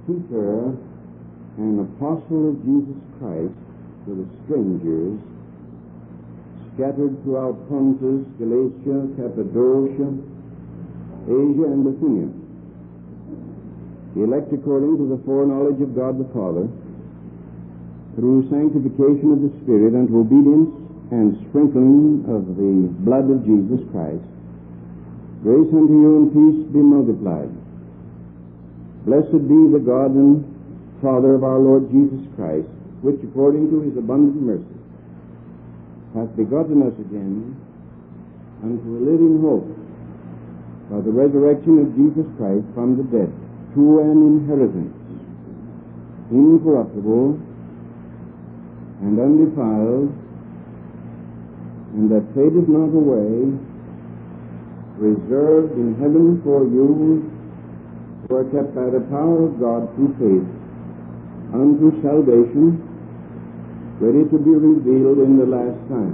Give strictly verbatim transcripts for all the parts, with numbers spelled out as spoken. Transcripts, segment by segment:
Peter, an apostle of Jesus Christ, to the strangers scattered throughout Pontus, Galatia, Cappadocia, Asia, and Bithynia, the elect according to the foreknowledge of God the Father, through sanctification of the Spirit unto obedience and sprinkling of the blood of Jesus Christ, grace unto you and peace be multiplied. Blessed be the God and Father of our Lord Jesus Christ, which according to his abundant mercy hath begotten us again unto a living hope by the resurrection of Jesus Christ from the dead, to an inheritance incorruptible and undefiled, and that fadeth not away, reserved in heaven for you who are kept by the power of God through faith unto salvation, ready to be revealed in the last time.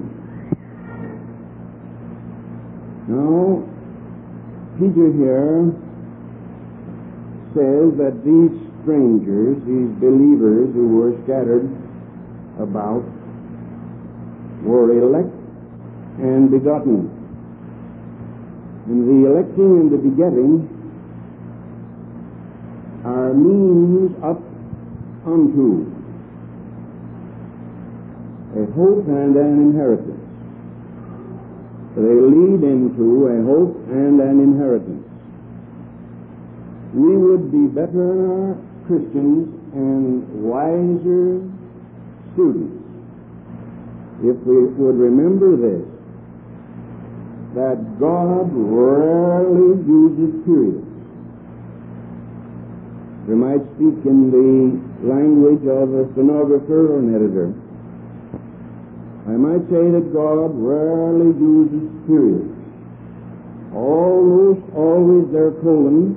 Now, Peter here says that these strangers, these believers who were scattered about, were elect and begotten. And the electing and the begetting are means up unto a hope and an inheritance. They lead into a hope and an inheritance. We would be better Christians and wiser students if we would remember this, that God rarely uses periods. We might speak in the language of a stenographer or an editor. I might say that God rarely uses periods. Almost always they're colons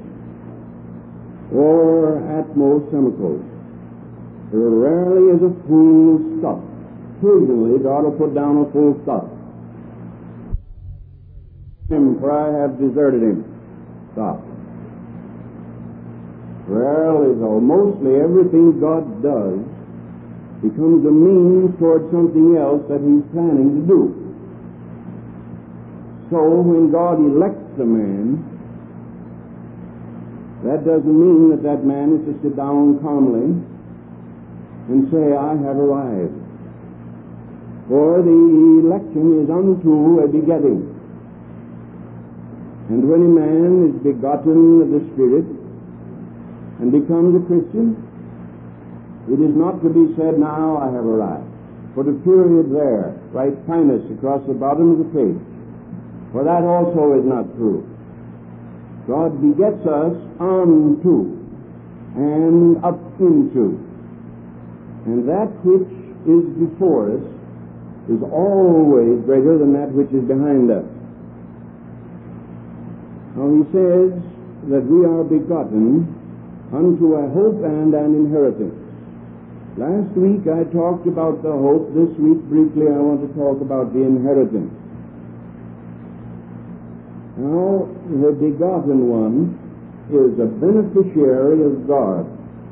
or at most semicolons. There rarely is a full stop. Occasionally God will put down a full stop. Him, for I have deserted him. Stop. Rarely though, mostly everything God does becomes a means toward something else that he's planning to do. So when God elects a man, that doesn't mean that that man is to sit down calmly and say, I have arrived. For the election is unto a begetting. And when a man is begotten of the Spirit and becomes a Christian, it is not to be said, now I have arrived. Put a period there, write Pinus across the bottom of the page. For that also is not true. God begets us unto and up into. And that which is before us is always greater than that which is behind us. Now he says that we are begotten unto a hope and an inheritance. Last week I talked about the hope. This week, briefly, I want to talk about the inheritance. Now, the begotten one is a beneficiary of God.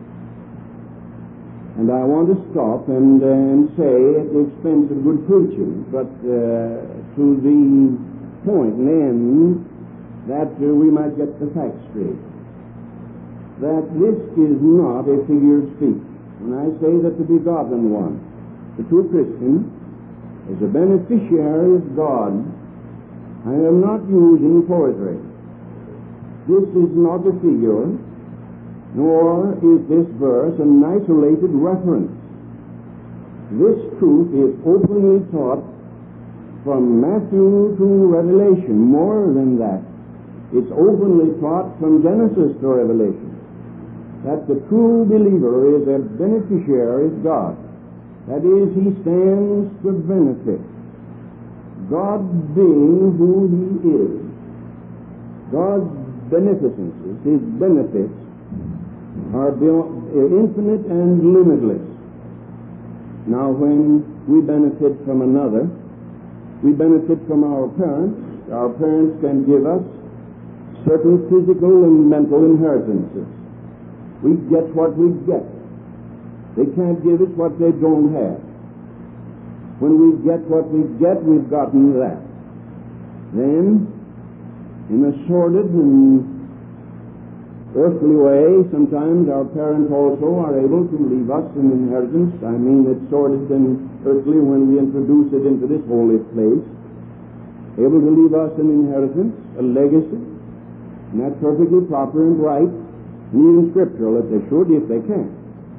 And I want to stop and, uh, and say, at the expense of good preaching, but uh, to the point and end, that uh, we might get the facts straight, that this is not a figure of speech. When I say that the begotten one, the true Christian, is a beneficiary of God, I am not using poetry. This is not a figure, nor is this verse an isolated reference. This truth is openly taught from Matthew to Revelation. More than that, it's openly taught from Genesis to Revelation, that the true believer is a beneficiary of God. That is, he stands to benefit. God being who he is, God's beneficences, his benefits, are beyond, infinite and limitless. Now, when we benefit from another, we benefit from our parents. Our parents can give us certain physical and mental inheritances. We get what we get. They can't give us what they don't have. When we get what we get, we've gotten that. Then, in a sordid and earthly way, sometimes our parents also are able to leave us an inheritance. I mean, it's sordid and earthly when we introduce it into this holy place. Able to leave us an inheritance, a legacy, and that's perfectly proper and right, and even scriptural that they should, if they can.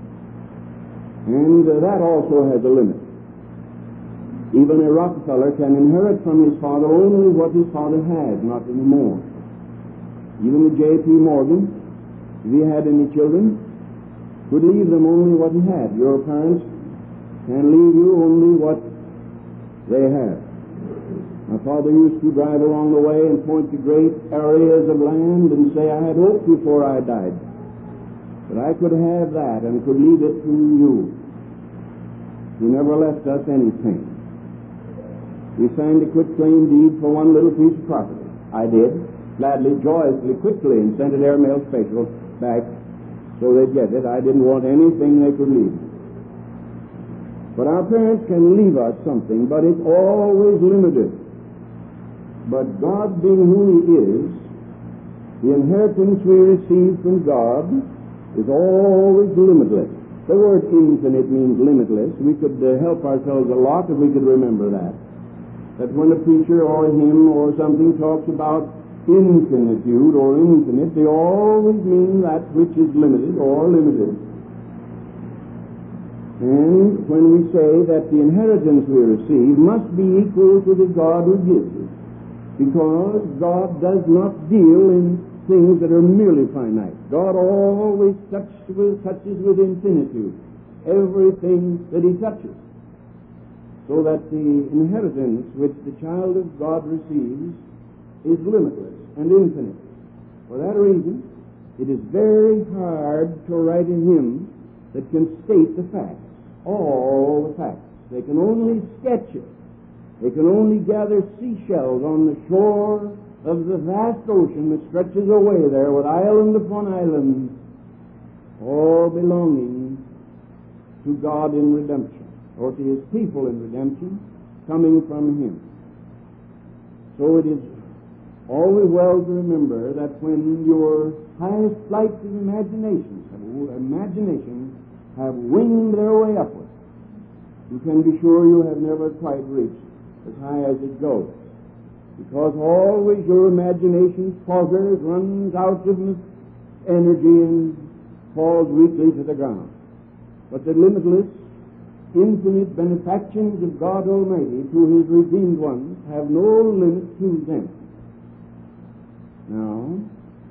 And uh, that also has a limit. Even a Rockefeller can inherit from his father only what his father had, not any more. Even the J P Morgan, if he had any children, could leave them only what he had. Your parents can leave you only what they have. My father used to drive along the way and point to great areas of land and say, I had hoped before I died that I could have that and could leave it to you. He never left us anything. We signed a quitclaim deed for one little piece of property. I did, gladly, joyously, quickly, and sent it airmail special back so they'd get it. I didn't want anything they could leave. But our parents can leave us something, but it's always limited. But God being who He is, the inheritance we receive from God is always limitless. The word infinite means limitless. We could uh, help ourselves a lot if we could remember that. That when a preacher or a hymn or something talks about infinitude or infinite, they always mean that which is limited or limited. And when we say that the inheritance we receive must be equal to the God who gives it, because God does not deal in things that are merely finite. God always touches with, touches with infinitude everything that He touches. So that the inheritance which the child of God receives is limitless and infinite. For that reason, it is very hard to write a hymn that can state the facts, all the facts. They can only sketch it. They can only gather seashells on the shore of the vast ocean that stretches away there with island upon island, all belonging to God in redemption, or to His people in redemption, coming from Him. So it is always well to remember that when your highest flights of imagination have, imagination have winged their way upward, you can be sure you have never quite reached as high as it goes. Because always your imagination falters, runs out of energy, and falls weakly to the ground. But the limitless, infinite benefactions of God Almighty to His redeemed ones have no limit to them. Now,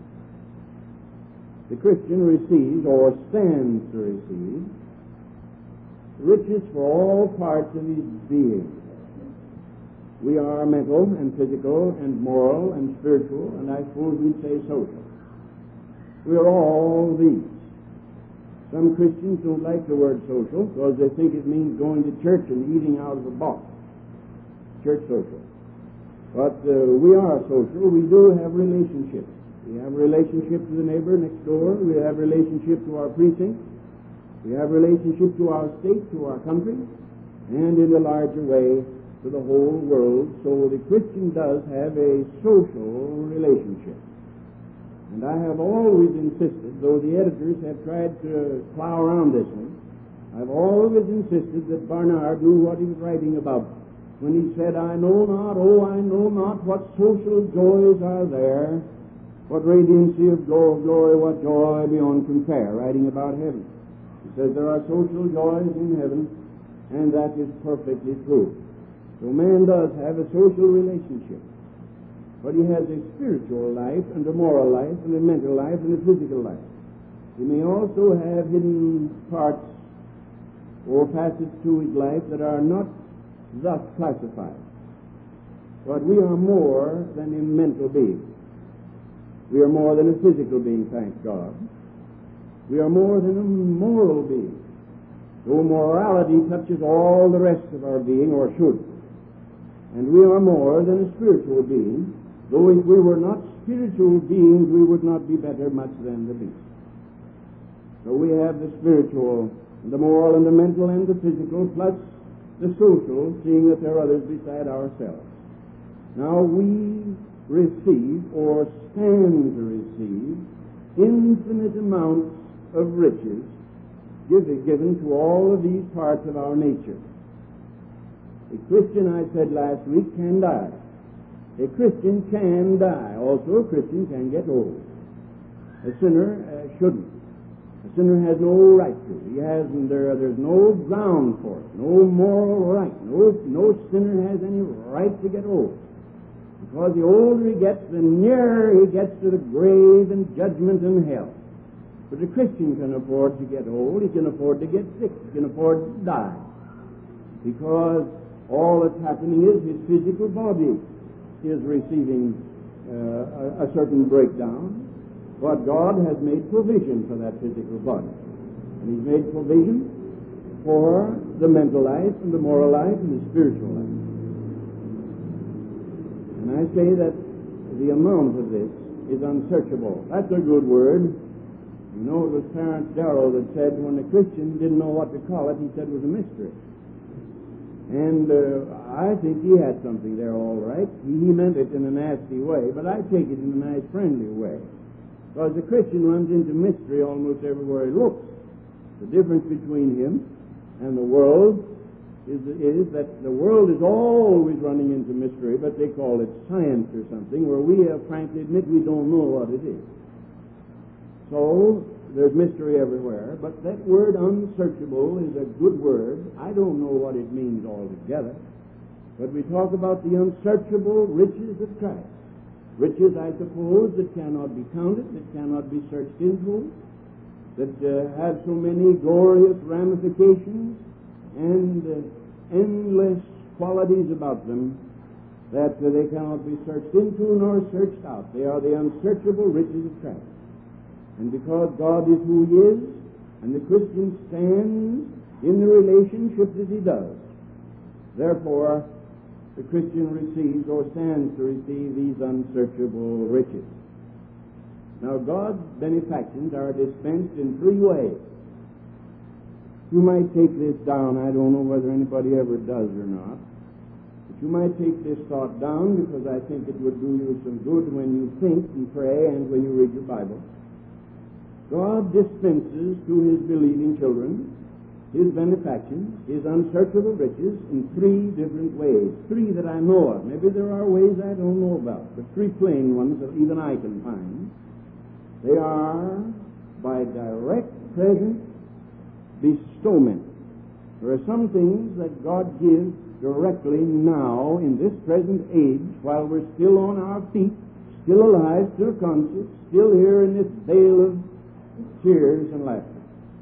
the Christian receives, or stands to receive, riches for all parts of his being. We are mental and physical and moral and spiritual, and I suppose we'd say social. We are all these. Some Christians don't like the word social because they think it means going to church and eating out of a box. Church social. But uh, we are social. We do have relationships. We have relationship to the neighbor next door. We have relationship to our precinct. We have relationship to our state, to our country, and in a larger way to the whole world. So the Christian does have a social relationship. And I have always insisted, though the editors have tried to plow around this one, I've always insisted that Barnard knew what he was writing about when he said, I know not, oh, I know not what social joys are there, what radiancy of glory, what joy beyond compare, writing about heaven. He says there are social joys in heaven, and that is perfectly true. So man does have a social relationship. But he has a spiritual life, and a moral life, and a mental life, and a physical life. He may also have hidden parts or facets to his life that are not thus classified. But we are more than a mental being. We are more than a physical being, thank God. We are more than a moral being. Though morality touches all the rest of our being, or should. And we are more than a spiritual being, though if we were not spiritual beings, we would not be better much than the beast. So we have the spiritual, the moral, and the mental, and the physical, plus the social, seeing that there are others beside ourselves. Now we receive, or stand to receive, infinite amounts of riches given to all of these parts of our nature. A Christian, I said last week, can die. A Christian can die. Also, a Christian can get old. A sinner uh, shouldn't. A sinner has no right to. He hasn't. There, there's no ground for it. No moral right. No, no sinner has any right to get old. Because the older he gets, the nearer he gets to the grave and judgment and hell. But a Christian can afford to get old. He can afford to get sick. He can afford to die. Because all that's happening is his physical body is receiving uh, a, a certain breakdown. But God has made provision for that physical body. And He's made provision for the mental life and the moral life and the spiritual life. And I say that the amount of this is unsearchable. That's a good word. You know, it was Clarence Darrow that said when a Christian didn't know what to call it, he said it was a mystery. And uh, I think he had something there all right. He, he meant it in a nasty way, but I take it in a nice, friendly way. Because the Christian runs into mystery almost everywhere he looks. The difference between him and the world is, is that the world is always running into mystery, but they call it science or something, where we uh, frankly admit we don't know what it is. So, there's mystery everywhere, but that word unsearchable is a good word. I don't know what it means altogether, but we talk about the unsearchable riches of Christ. Riches, I suppose, that cannot be counted, that cannot be searched into, that uh, have so many glorious ramifications and uh, endless qualities about them that uh, they cannot be searched into nor searched out. They are the unsearchable riches of Christ. And because God is who He is, and the Christian stands in the relationship that he does, therefore, the Christian receives or stands to receive these unsearchable riches. Now, God's benefactions are dispensed in three ways. You might take this down. I don't know whether anybody ever does or not. But you might take this thought down because I think it would do you some good when you think and pray and when you read your Bible. God dispenses to His believing children His benefactions, His unsearchable riches in three different ways. Three that I know of. Maybe there are ways I don't know about, but three plain ones that even I can find. They are by direct present bestowment. There are some things that God gives directly now in this present age while we're still on our feet, still alive, still conscious, still here in this vale of tears and laughter.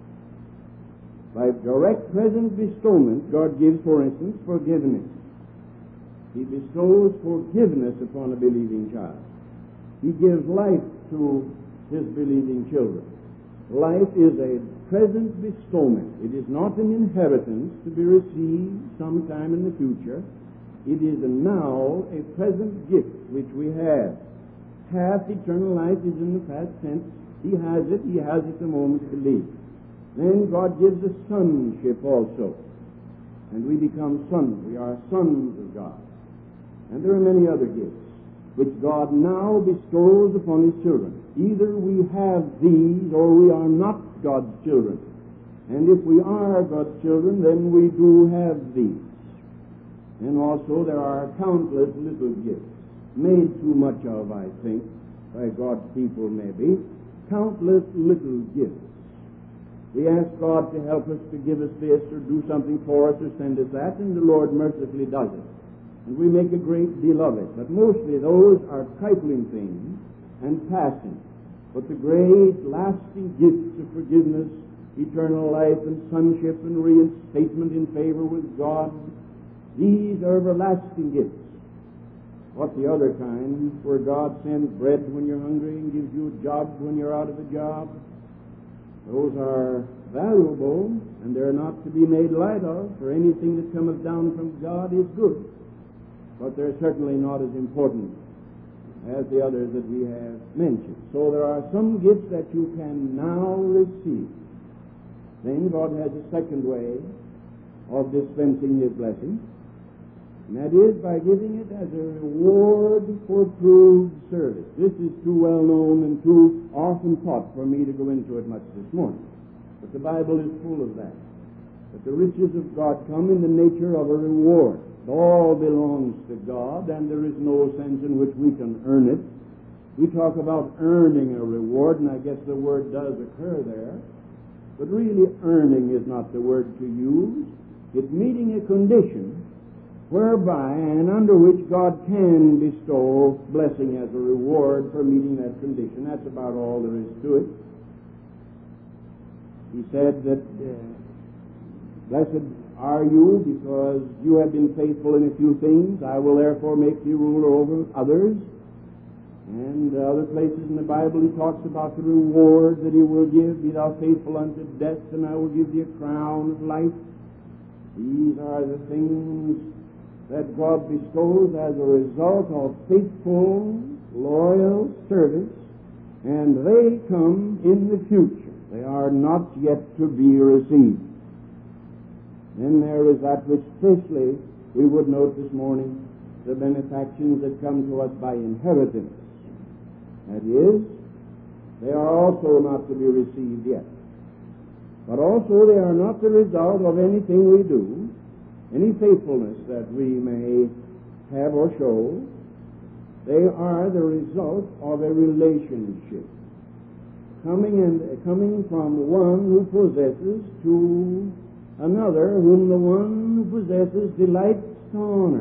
By direct present bestowment, God gives, for instance, forgiveness. He bestows forgiveness upon a believing child. He gives life to His believing children. Life is a present bestowment. It is not an inheritance to be received sometime in the future. It is a now a present gift which we have. Half eternal life is in the past tense. He has it. He has it the moment to leave. Then God gives us sonship also. And we become sons. We are sons of God. And there are many other gifts which God now bestows upon His children. Either we have these or we are not God's children. And if we are God's children, then we do have these. And also there are countless little gifts, made too much of, I think, by God's people maybe. Countless little gifts. We ask God to help us, to give us this, or do something for us, or send us that, and the Lord mercifully does it. And we make a great deal of it. But mostly those are trifling things and passing. But the great, lasting gifts of forgiveness, eternal life, and sonship, and reinstatement in favor with God, these are everlasting gifts. What the other kind, where God sends bread when you're hungry and gives you a job when you're out of a job, those are valuable, and they're not to be made light of, for anything that cometh down from God is good. But they're certainly not as important as the others that we have mentioned. So there are some gifts that you can now receive. then God has a second way of dispensing His blessing, and that is by giving it as a reward for proved service. This is too well known and too often taught for me to go into it much this morning, but the Bible is full of that. That the riches of God come in the nature of a reward. It all belongs to God, and there is no sense in which we can earn it. We talk about earning a reward, and I guess the word does occur there, but really earning is not the word to use. It's meeting a condition whereby and under which God can bestow blessing as a reward for meeting that condition. That's about all there is to it. He said that uh, blessed are you because you have been faithful in a few things. I will therefore make you ruler over others. And uh, other places in the Bible he talks about the reward that he will give. Be thou faithful unto death, and I will give thee a crown of life. These are the things that God bestows as a result of faithful, loyal service, and they come in the future. They are not yet to be received. Then there is that which, fifthly, we would note this morning, the benefactions that come to us by inheritance. That is, they are also not to be received yet. But also they are not the result of anything we do, any faithfulness that we may have or show. They are the result of a relationship, coming and coming from one who possesses to another whom the one who possesses delights to honor,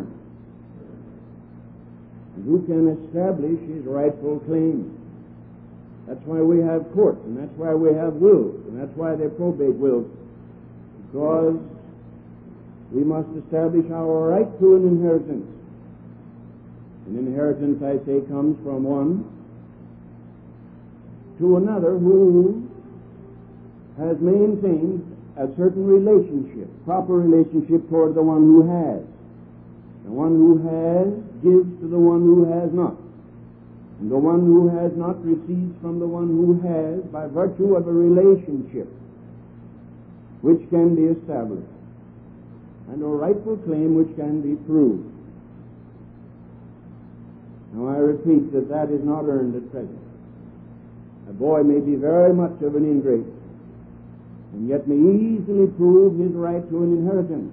and who can establish his rightful claim. That's why we have courts, and that's why we have wills, and that's why they're probate wills, because we must establish our right to an inheritance. An inheritance, I say, comes from one to another who has maintained a certain relationship, proper relationship toward the one who has. The one who has gives to the one who has not. And the one who has not receives from the one who has by virtue of a relationship which can be established, and a rightful claim which can be proved. Now I repeat that that is not earned at present. A boy may be very much of an ingrate, and yet may easily prove his right to an inheritance,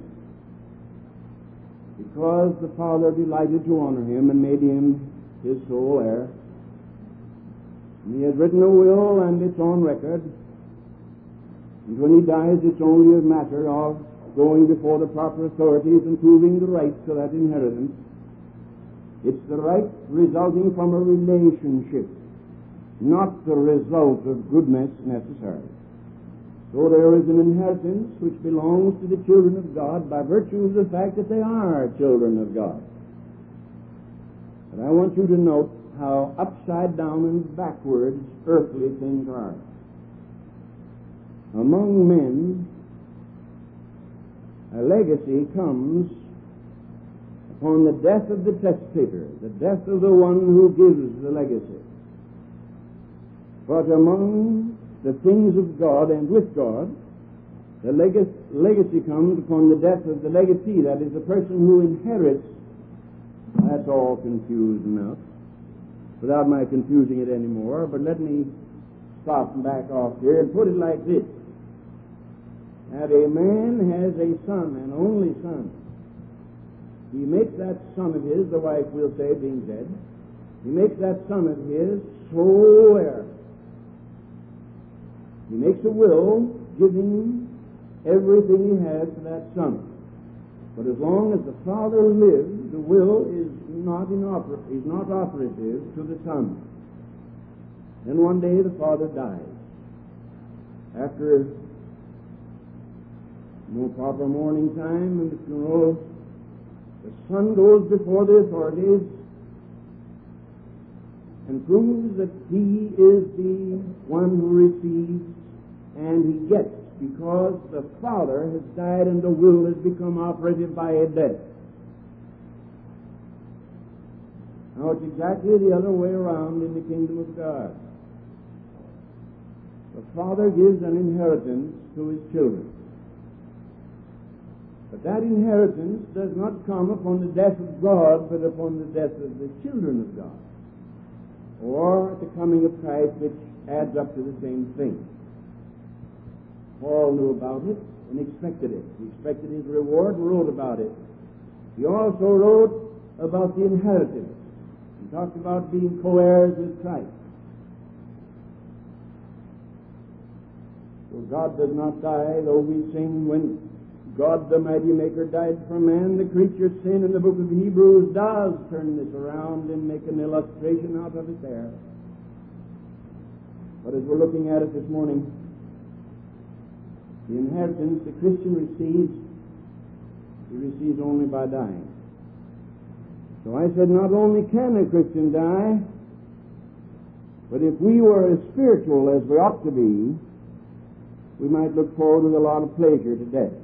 because the Father delighted to honor him and made him his sole heir. And he has written a will, and it's on record, and when he dies it's only a matter of going before the proper authorities and proving the right to that inheritance. It's the right resulting from a relationship, not the result of goodness necessarily. So there is an inheritance which belongs to the children of God by virtue of the fact that they are children of God. But I want you to note how upside down and backwards earthly things are. Among men, a legacy comes upon the death of the testator, the death of the one who gives the legacy. But among the things of God and with God, the legacy, legacy comes upon the death of the legatee, that is, the person who inherits. That's all confused enough, without my confusing it anymore, but let me stop and back off here and put it like this. That a man has a son, an only son. He makes that son of his, the wife will say, being dead, he makes that son of his sole heir. He makes a will giving everything he has to that son. But as long as the father lives, the will is not, inoper- is not operative to the son. Then one day the father dies. After no proper mourning time and the funeral, the son goes before the authorities and proves that he is the one who receives and he gets, because the father has died and the will has become operative by a death. Now it's exactly the other way around in the kingdom of God. The father gives an inheritance to his children. But that inheritance does not come upon the death of God, but upon the death of the children of God, or the coming of Christ, which adds up to the same thing. Paul knew about it and expected it. He expected his reward and wrote about it. He also wrote about the inheritance. He talked about being co-heirs with Christ. So God does not die, though we sing, when God the mighty maker died for man, the creature's sin in the book of Hebrews does turn this around and make an illustration out of it there. But as we're looking at it this morning, the inheritance the Christian receives, he receives only by dying. So I said, not only can a Christian die, but if we were as spiritual as we ought to be, we might look forward with a lot of pleasure to death.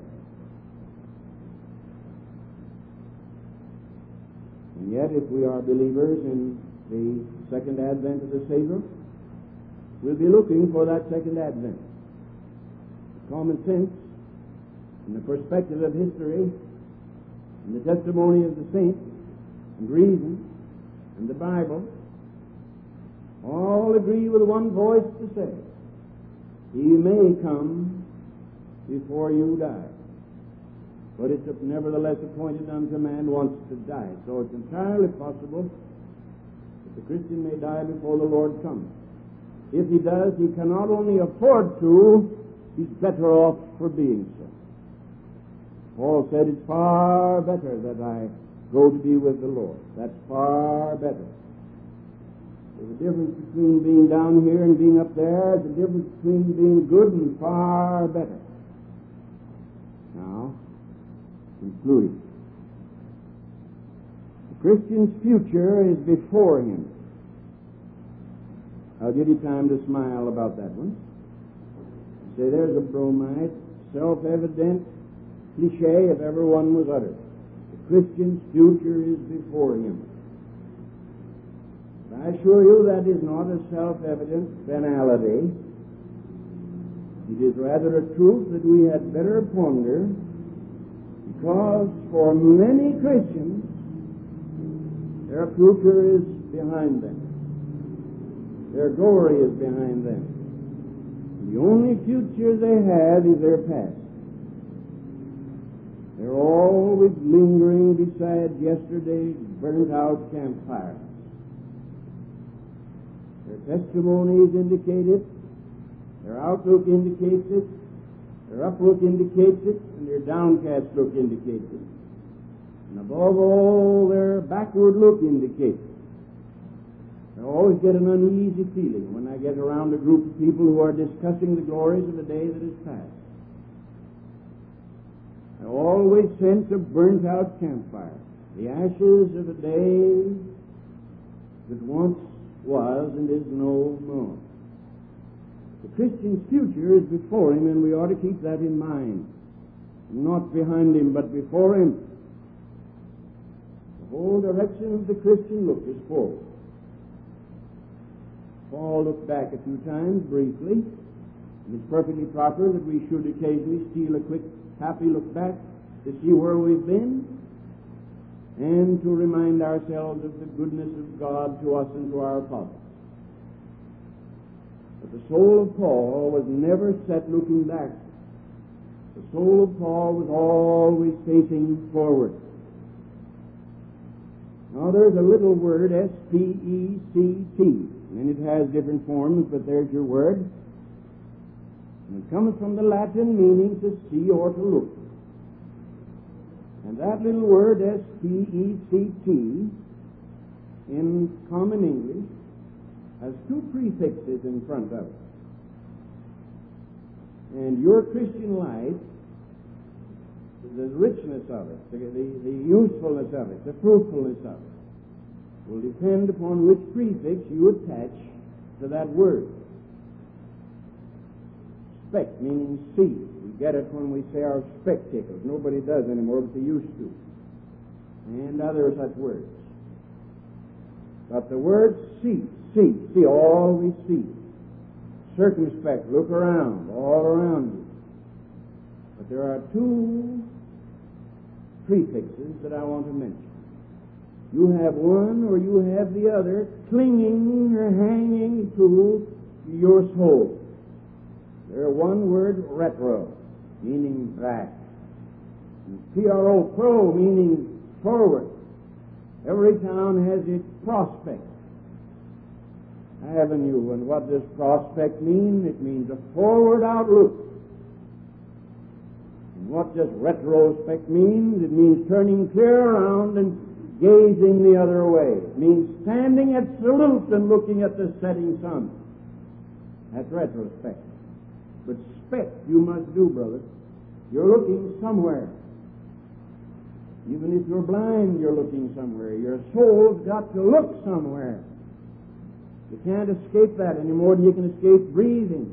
And yet, if we are believers in the second advent of the Savior, we'll be looking for that second advent. Common sense, and the perspective of history, and the testimony of the saints, and reason, and the Bible, all agree with one voice to say, He may come before you die. But it's nevertheless appointed unto man once to die. So it's entirely possible that the Christian may die before the Lord comes. If he does, he can not only afford to, he's better off for being so. Paul said, it's far better that I go to be with the Lord. That's far better. There's a difference between being down here and being up there. There's a difference between being good and far better. Now, concluding. The Christian's future is before him. I'll give you time to smile about that one. Say, there's a bromide, self-evident cliche if ever one was uttered. The Christian's future is before him. But I assure you that is not a self-evident banality. It is rather a truth that we had better ponder, because for many Christians, their future is behind them. Their glory is behind them. The only future they have is their past. They're always lingering beside yesterday's burnt-out campfires. Their testimonies indicate it, their outlook indicates it, their uplook indicates it, and their downcast look indicates it. And above all, their backward look indicates it. I always get an uneasy feeling when I get around a group of people who are discussing the glories of the day that is past. I always sense a burnt-out campfire, the ashes of a day that once was and is no more. The Christian's future is before him, and we ought to keep that in mind. Not behind him, but before him. The whole direction of the Christian look is forward. Paul looked back a few times, briefly. It's perfectly proper that we should occasionally steal a quick, happy look back to see where we've been and to remind ourselves of the goodness of God to us and to our apostles. But the soul of Paul was never set looking back. The soul of Paul was always facing forward. Now there's a little word, S P E C T, and it has different forms, but there's your word. And it comes from the Latin meaning to see or to look. And that little word, S P E C T, in common English, has two prefixes in front of it. And your Christian life, the richness of it, the, the, the usefulness of it, the fruitfulness of it, will depend upon which prefix you attach to that word. Spec, meaning see. We get it when we say our spectacles. Nobody does anymore, but they used to. And other such words. But the word see, see, see, always see. circumspect. Look around, all around you. But there are two prefixes that I want to mention. You have one or you have the other clinging or hanging to your soul. They're one word, retro, meaning back. And P R O, pro, meaning forward. Every town has its prospect avenue. And what does prospect mean? It means a forward outlook. And what does retrospect mean? It means turning clear around and gazing the other way. It means standing at salute and looking at the setting sun. That's retrospect. But spect you must do, brother. You're looking somewhere. Even if you're blind, you're looking somewhere. Your soul's got to look somewhere. You can't escape that any more than you can escape breathing.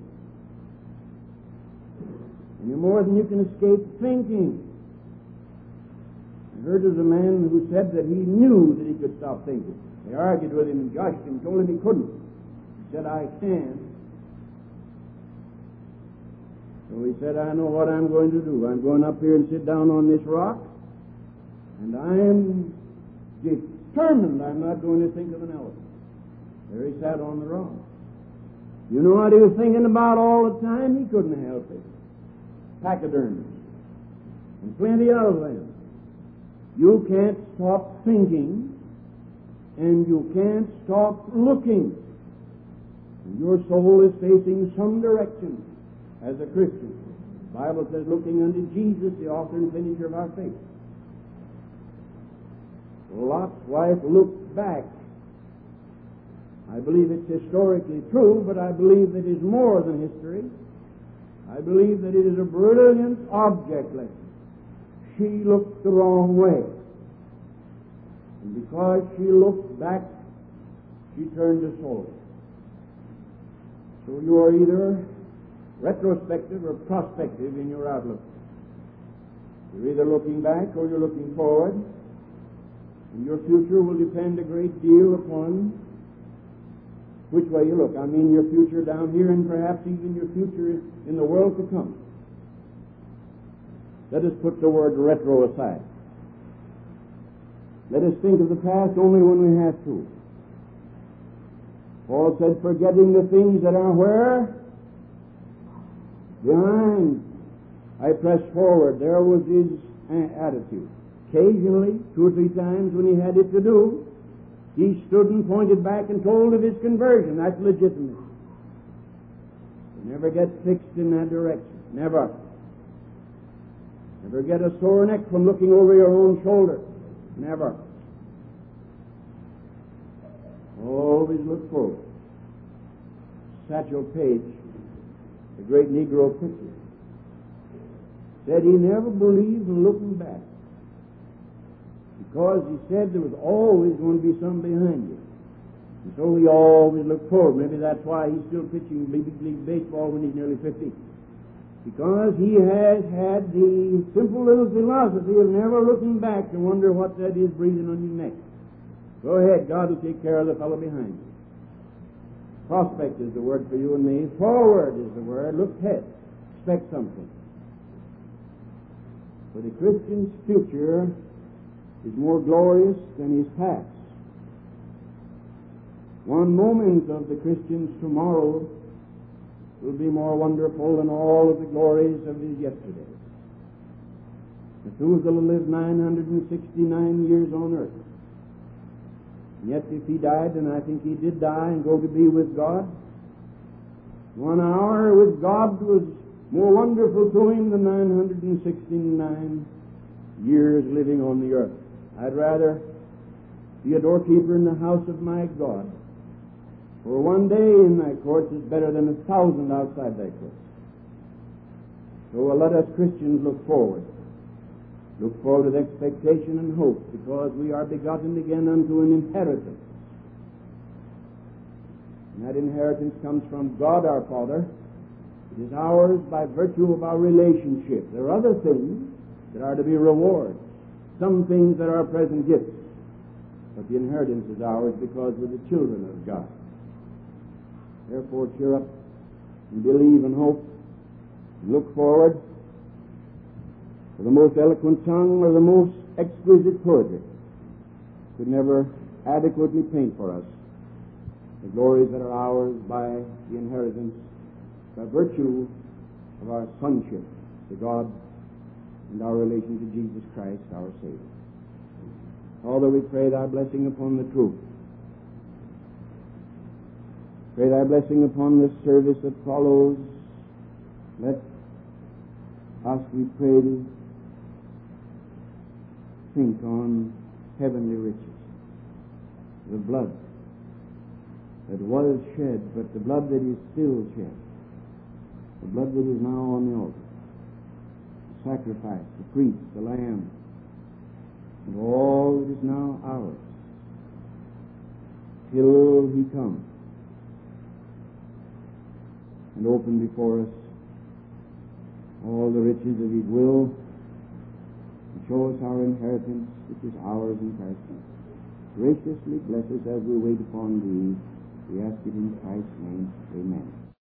Any more than you can escape thinking. I heard of a man who said that he knew that he could stop thinking. They argued with him and joshed him, told him he couldn't. He said, I can. So he said, I know what I'm going to do. I'm going up here and sit down on this rock, and I'm determined I'm not going to think of an elephant. There he sat on the rock. You know what he was thinking about all the time? He couldn't help it. Pachyderms. And plenty of them. You can't stop thinking, and you can't stop looking. And your soul is facing some direction as a Christian. The Bible says, looking unto Jesus, the author and finisher of our faith. Lot's wife looked back. I believe it's historically true, but I believe that it is more than history. I believe that it is a brilliant object lesson. She looked the wrong way. And because she looked back, she turned her soul. So you are either retrospective or prospective in your outlook. You're either looking back or you're looking forward. And your future will depend a great deal upon which way you look. I mean your future down here and perhaps even your future in the world to come. Let us put the word retro aside. Let us think of the past only when we have to. Paul said, forgetting the things that are where? Behind. I press forward. There was his attitude. Occasionally, two or three times when he had it to do, he stood and pointed back and told of his conversion. That's legitimate. You never get fixed in that direction. Never. Never get a sore neck from looking over your own shoulder. Never. Always look forward. Satchel Paige, the great Negro preacher, said he never believed in looking back, because he said there was always going to be some behind you. And so he always looked forward. Maybe that's why he's still pitching big league baseball when he's nearly fifty. Because he has had the simple little philosophy of never looking back to wonder what that is breathing on your neck. Go ahead, God will take care of the fellow behind you. Prospect is the word for you and me. Forward is the word. Look ahead. Expect something. For the Christian's future is more glorious than his past. One moment of the Christian's tomorrow will be more wonderful than all of the glories of his yesterday. Methuselah lived nine hundred sixty-nine years on earth. And yet if he died, and I think he did die and go to be with God, one hour with God was more wonderful to him than nine hundred sixty-nine years living on the earth. I'd rather be a doorkeeper in the house of my God. For one day in thy courts is better than a thousand outside thy courts. So let us Christians look forward. Look forward with expectation and hope, because we are begotten again unto an inheritance. And that inheritance comes from God our Father. It is ours by virtue of our relationship. There are other things that are to be rewards, some things that are present gifts. But the inheritance is ours because we're the children of God. Therefore, cheer up and believe and hope and look forward to the most eloquent tongue or the most exquisite poetry could never adequately paint for us the glories that are ours by the inheritance, by virtue of our sonship to God and our relation to Jesus Christ, our Savior. Father, we pray thy blessing upon the truth. Pray thy blessing upon this service that follows. Let us, we pray, to think on heavenly riches, the blood that was shed, but the blood that is still shed, the blood that is now on the altar, the sacrifice, the priest, the lamb, and all that is now ours, till he comes and open before us all the riches of his will, and show us our inheritance, which is ours in Christ. Graciously bless us as we wait upon thee. We ask it in Christ's name. Amen.